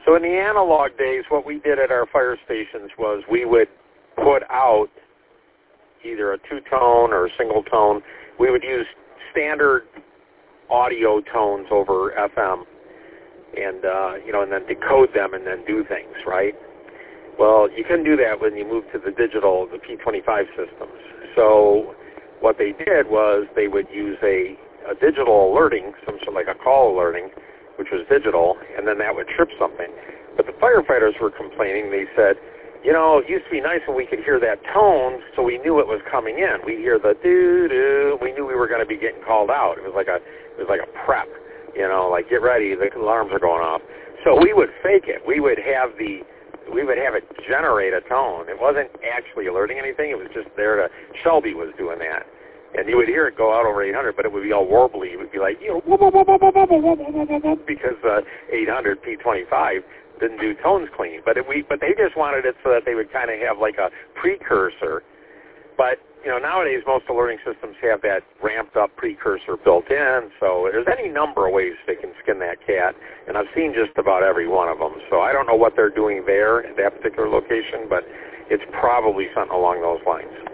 So in the analog days, what we did at our fire stations was we would put out either a two-tone or a single-tone. We would use standard audio tones over FM and, and then decode them and then do things, right? Well, you couldn't do that when you moved to the digital, the P25 systems. So what they did was they would use a digital alerting, some sort of like a call alerting, which was digital, and then that would trip something. But the firefighters were complaining. They said, it used to be nice when we could hear that tone, so we knew it was coming in. We'd hear the doo-doo. We knew we were going to be getting called out. It was like a prep, like get ready, the alarms are going off. So we would fake it. We would have it generate a tone. It wasn't actually alerting anything. It was just there to, Shelby was doing that. And you would hear it go out over 800, but it would be all warbly. It would be like, because 800 P25 didn't do tones clean. But they just wanted it so that they would kind of have like a precursor. But, nowadays most alerting systems have that ramped up precursor built in. So there's any number of ways they can skin that cat. And I've seen just about every one of them. So I don't know what they're doing there at that particular location, but it's probably something along those lines.